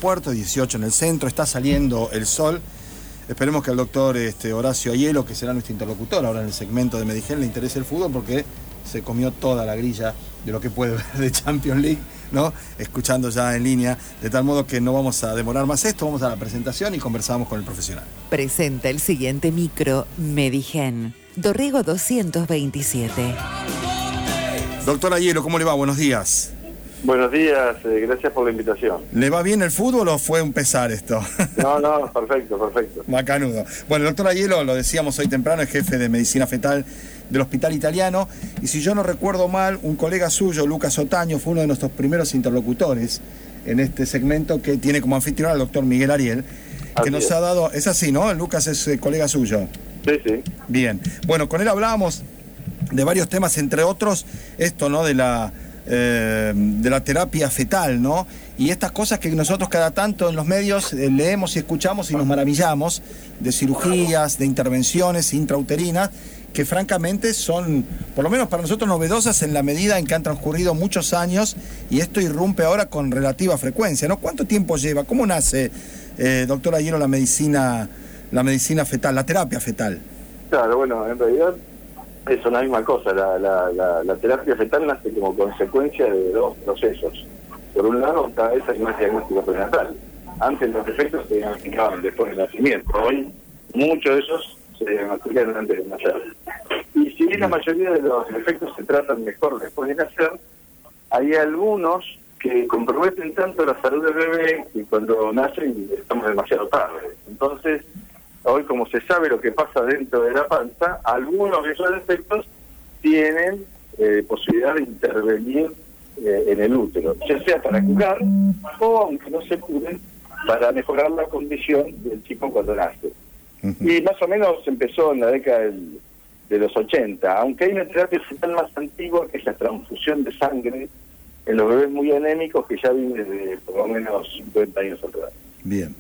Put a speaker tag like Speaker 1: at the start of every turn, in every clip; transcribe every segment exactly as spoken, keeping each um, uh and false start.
Speaker 1: aeropuerto, dieciocho en el centro, está saliendo el sol. Esperemos que al doctor este, Horacio Aiello, que será nuestro interlocutor ahora en el segmento de Medigen, le interese el fútbol porque se comió toda la grilla de lo que puede ver de Champions League, ¿no? Escuchando ya en línea, de tal modo que no vamos a demorar más esto, vamos a la presentación y conversamos con el profesional.
Speaker 2: Presenta el siguiente micro Medigen, Dorrego doscientos veintisiete.
Speaker 1: Doctor Aiello, ¿cómo le va? Buenos días.
Speaker 3: Buenos días, eh, gracias por la invitación.
Speaker 1: ¿Le va bien el fútbol o fue un pesar esto?
Speaker 3: No, no, perfecto, perfecto.
Speaker 1: Macanudo. Bueno, el doctor Aiello, lo decíamos hoy temprano, es jefe de medicina fetal del Hospital Italiano, y si yo no recuerdo mal, un colega suyo, Lucas Otaño, fue uno de nuestros primeros interlocutores en este segmento, que tiene como anfitrión al doctor Miguel Ariel, que
Speaker 3: así
Speaker 1: nos
Speaker 3: es.
Speaker 1: ha dado, es así, ¿no? Lucas es eh, colega suyo.
Speaker 3: Sí, sí.
Speaker 1: Bien. Bueno, con él hablábamos de varios temas, entre otros, esto, ¿no? De la... Eh, de la terapia fetal, ¿no? Y estas cosas que nosotros cada tanto en los medios eh, leemos y escuchamos y nos maravillamos, de cirugías, de intervenciones intrauterinas, que francamente son, por lo menos para nosotros, novedosas en la medida en que han transcurrido muchos años y esto irrumpe ahora con relativa frecuencia, ¿no? ¿Cuánto tiempo lleva? ¿Cómo nace, eh, doctor Aiello, la medicina, la medicina fetal, la terapia fetal?
Speaker 3: Claro, bueno, en realidad es una misma cosa. La, la, la, la terapia fetal nace como consecuencia de dos procesos. Por un lado, cada vez hay más diagnóstico prenatal. Antes los defectos se diagnosticaban después del nacimiento. Hoy muchos de esos se diagnostican antes de nacer. Y si bien la mayoría de los defectos se tratan mejor después de nacer, hay algunos que comprometen tanto la salud del bebé que cuando nacen estamos demasiado tarde. Entonces, hoy, como se sabe lo que pasa dentro de la panza, algunos de esos defectos tienen eh, posibilidad de intervenir eh, en el útero, ya sea para curar o, aunque no se curen, para mejorar la condición del chico cuando nace. Uh-huh. Y más o menos empezó en la década del, de los ochenta, aunque hay una terapia fetal más antigua, que es la transfusión de sangre en los bebés muy anémicos, que ya viene de por lo menos cincuenta años atrás.
Speaker 1: Bien.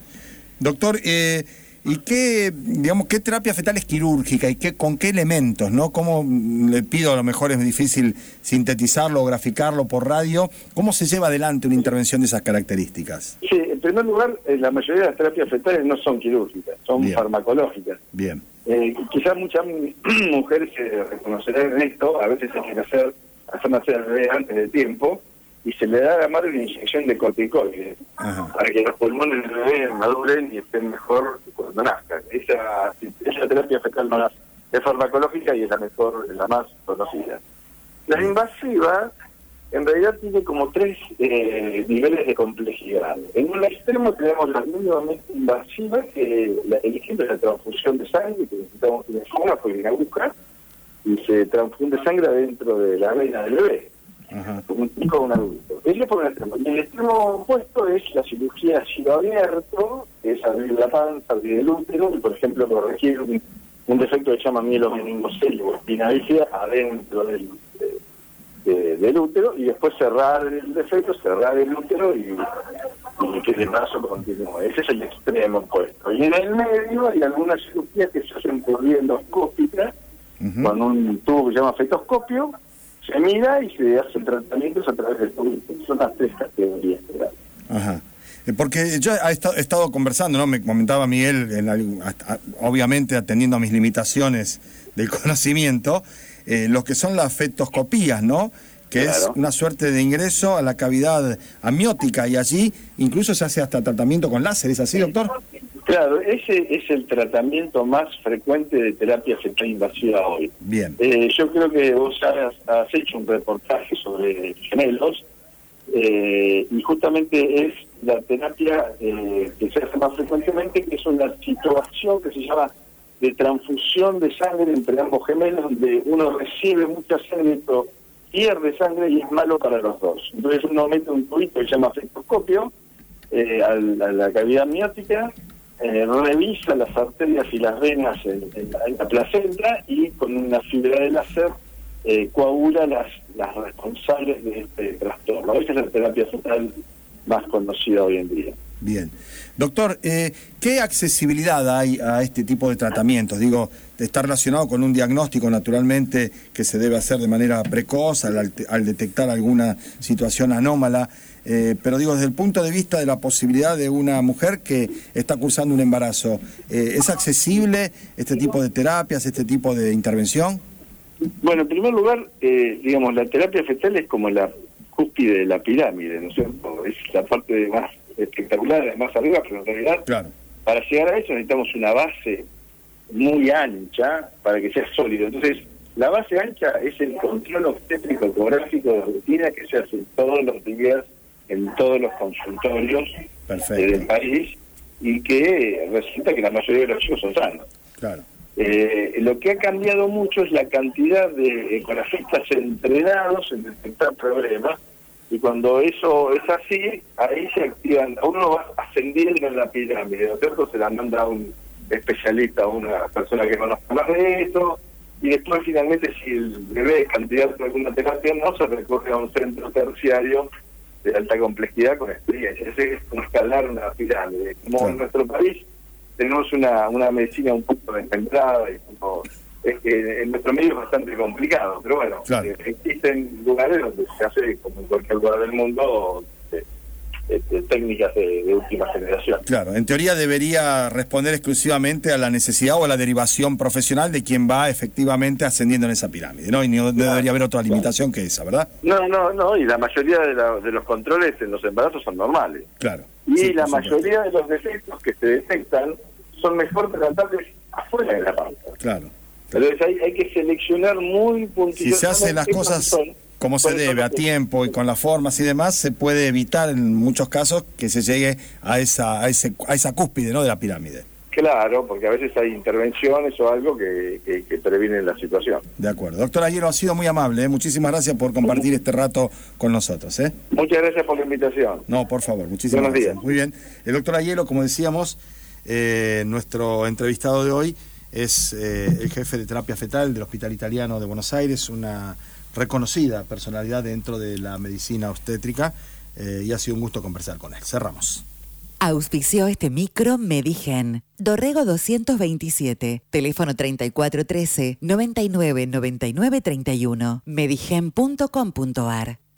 Speaker 1: Doctor, eh... ¿y qué, digamos, qué terapia fetal es quirúrgica y qué, con qué elementos, ¿no? ¿Cómo, le pido, a lo mejor es difícil sintetizarlo o graficarlo por radio, cómo se lleva adelante una intervención de esas características?
Speaker 3: Sí, en primer lugar, eh, la mayoría de las terapias fetales no son quirúrgicas, son
Speaker 1: Bien.
Speaker 3: farmacológicas.
Speaker 1: Bien.
Speaker 3: Eh, quizás muchas mujeres se reconocerán en esto, a veces hay que hacer, hacer nacer al bebé antes de tiempo, y se le da a la madre una inyección de corticoides. Ajá. Para que los pulmones del bebé maduren y estén mejor cuando nazcan. Esa, esa terapia fetal no es, es farmacológica y es la mejor, la más conocida. La invasiva, en realidad, tiene como tres eh, niveles de complejidad. En un extremo tenemos la mínimamente invasiva, que la, el ejemplo es la transfusión de sangre, que necesitamos una esófago y una aguja, y se transfunde sangre dentro de la vena del bebé. Ajá. Como un chico o un adulto. Ese por un extremo. Y el extremo opuesto es la cirugía a cielo abierto, que es abrir la panza, abrir el útero, y por ejemplo corregir un, un defecto que se llama mielomeningocele o espina bífida adentro del, de, de, del útero, y después cerrar el defecto, cerrar el útero y, y que el embarazo continúe. Ese es el extremo opuesto. Y en el medio hay algunas cirugías que se hacen por vía endoscópica, uh-huh. con un tubo que se llama fetoscopio. Se mira y se hacen tratamientos a través del tubo. Son las tres categorías.
Speaker 1: Ajá. Porque yo he estado, he estado conversando, ¿no? Me comentaba Miguel, en, hasta, obviamente atendiendo a mis limitaciones del conocimiento, eh, lo que son las fetoscopías, ¿no? Que claro. Es una suerte de ingreso a la cavidad amniótica y allí incluso se hace hasta tratamiento con láser. ¿Es así, doctor?
Speaker 3: Claro, ese es el tratamiento más frecuente de terapia fetal invasiva hoy.
Speaker 1: Bien.
Speaker 3: Eh, yo creo que vos has, has hecho un reportaje sobre gemelos eh, y justamente es la terapia eh, que se hace más frecuentemente, que es una situación que se llama de transfusión de sangre entre ambos gemelos, donde uno recibe mucha sangre, pero pierde sangre y es malo para los dos. Entonces uno mete un tubito que se llama fetoscopio eh, a, la, a la cavidad amniótica, Eh, revisa las arterias y las venas en, en, la, en la placenta y con una fibra de láser eh, coagula las, las responsables de este trastorno. Esa es la terapia fetal más conocida hoy en día.
Speaker 1: Bien. Doctor, eh, ¿qué accesibilidad hay a este tipo de tratamientos? Digo, está relacionado con un diagnóstico, naturalmente, que se debe hacer de manera precoz al, al detectar alguna situación anómala. Eh, pero digo, desde el punto de vista de la posibilidad de una mujer que está cursando un embarazo, eh, ¿es accesible este tipo de terapias, este tipo de intervención?
Speaker 3: Bueno, en primer lugar, eh, digamos, la terapia fetal es como la cúspide de la pirámide, ¿no es cierto? Es la parte más espectacular, más arriba, pero en realidad,
Speaker 1: claro,
Speaker 3: para llegar a eso necesitamos una base muy ancha para que sea sólido. Entonces, la base ancha es el control obstétrico ecográfico de rutina que se hace todos los días en todos los consultorios del país, y que resulta que la mayoría de los chicos son sanos.
Speaker 1: Claro.
Speaker 3: Eh, lo que ha cambiado mucho es la cantidad de ecografistas entrenados en detectar problemas, y cuando eso es así, ahí se activan, uno va ascendiendo en la pirámide, ¿no es cierto? Se la manda a un especialista, a una persona que conozca más de esto, y después finalmente, si el bebé es candidato a alguna terapia, no se recurre a un centro terciario de alta complejidad con experiencia. Ese es como escalar una pirámide. Como sí. En nuestro país tenemos una una medicina un poco descentrada y como, es que en nuestro medio es bastante complicado, pero bueno, claro. eh, existen lugares donde se hace, como en cualquier lugar del mundo, de, de, de técnicas de, de última generación.
Speaker 1: Claro, en teoría debería responder exclusivamente a la necesidad o a la derivación profesional de quien va efectivamente ascendiendo en esa pirámide, ¿no? Y no, no claro, debería haber otra limitación claro. que esa, ¿verdad?
Speaker 3: No, no, no, y la mayoría de, la, de los controles en los embarazos son normales.
Speaker 1: Claro.
Speaker 3: Y
Speaker 1: sí,
Speaker 3: la mayoría de los defectos que se detectan son mejor tratables afuera de la pauta.
Speaker 1: Claro.
Speaker 3: Entonces hay, hay que seleccionar muy puntualmente.
Speaker 1: Si se hacen las cosas son, como se debe, a tiempo y con las formas y demás, se puede evitar en muchos casos que se llegue a esa a ese a esa cúspide, ¿no?, de la pirámide.
Speaker 3: Claro, porque a veces hay intervenciones o algo que, que, que previenen la situación.
Speaker 1: De acuerdo. Doctor Ayero, ha sido muy amable, ¿eh? Muchísimas gracias por compartir este rato con nosotros, ¿eh?
Speaker 3: Muchas gracias por la invitación.
Speaker 1: No, por favor, muchísimas
Speaker 3: Buenos
Speaker 1: gracias.
Speaker 3: días.
Speaker 1: Muy bien. El doctor Ayero, como decíamos, eh, nuestro entrevistado de hoy es eh, el jefe de terapia fetal del Hospital Italiano de Buenos Aires, una reconocida personalidad dentro de la medicina obstétrica, eh, y ha sido un gusto conversar con él. Cerramos.
Speaker 2: Auspició este micro Medigen. Dorrego doscientos veintisiete. Teléfono treinta y cuatro trece, noventa y nueve noventa y nueve treinta y uno. medigen punto com punto ar.